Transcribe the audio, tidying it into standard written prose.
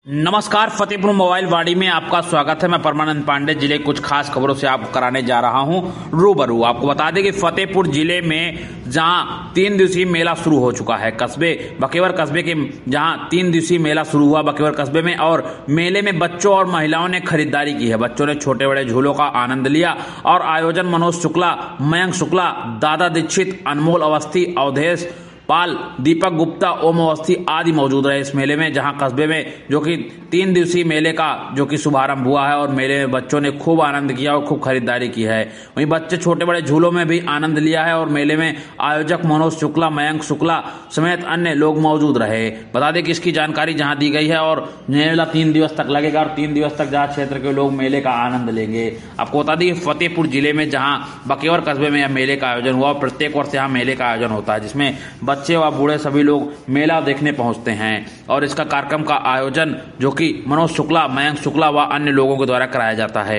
नमस्कार, फतेहपुर मोबाइल वाड़ी में आपका स्वागत है। मैं परमानंद पांडे जिले कुछ खास खबरों से आपको कराने जा रहा हूं रूबरू। आपको बता दें कि फतेहपुर जिले में जहां 3 दिवसीय मेला शुरू हो चुका है कस्बे बकेवर कस्बे के, जहां 3 दिवसीय मेला शुरू हुआ बकेवर कस्बे में, और मेले में बच्चों और महिलाओं ने खरीदारी की है। बच्चों ने छोटे बड़े झूलों का आनंद लिया और आयोजन मनोज शुक्ला, मयंक शुक्ला, दादा दीक्षित, अनमोल अवस्थी, अवधेश पाल, दीपक गुप्ता, ओम अवस्थी आदि मौजूद रहे इस मेले में। जहां कस्बे में जो कि 3 दिवसीय मेले का जो कि शुभारंभ हुआ है और मेले में बच्चों ने खूब आनंद किया और खूब खरीदारी की है। वहीं बच्चे छोटे बड़े झूलों में भी आनंद लिया है और मेले में आयोजक मनोज शुक्ला, मयंक शुक्ला समेत अन्य लोग मौजूद रहे। बता दें कि इसकी जानकारी जहां दी गई है और मेला 3 दिवस तक लगेगा और 3 दिवस तक जहां क्षेत्र के लोग मेले का आनंद लेंगे। आपको बता दें कि फतेहपुर जिले में जहां बकेवर कस्बे में यह मेले का आयोजन हुआ, प्रत्येक वर्ष यहाँ मेले का आयोजन होता है जिसमें बच्चे व बूढ़े सभी लोग मेला देखने पहुंचते हैं। और इसका कार्यक्रम का आयोजन जो कि मनोज शुक्ला, मयंक शुक्ला व अन्य लोगों के द्वारा कराया जाता है।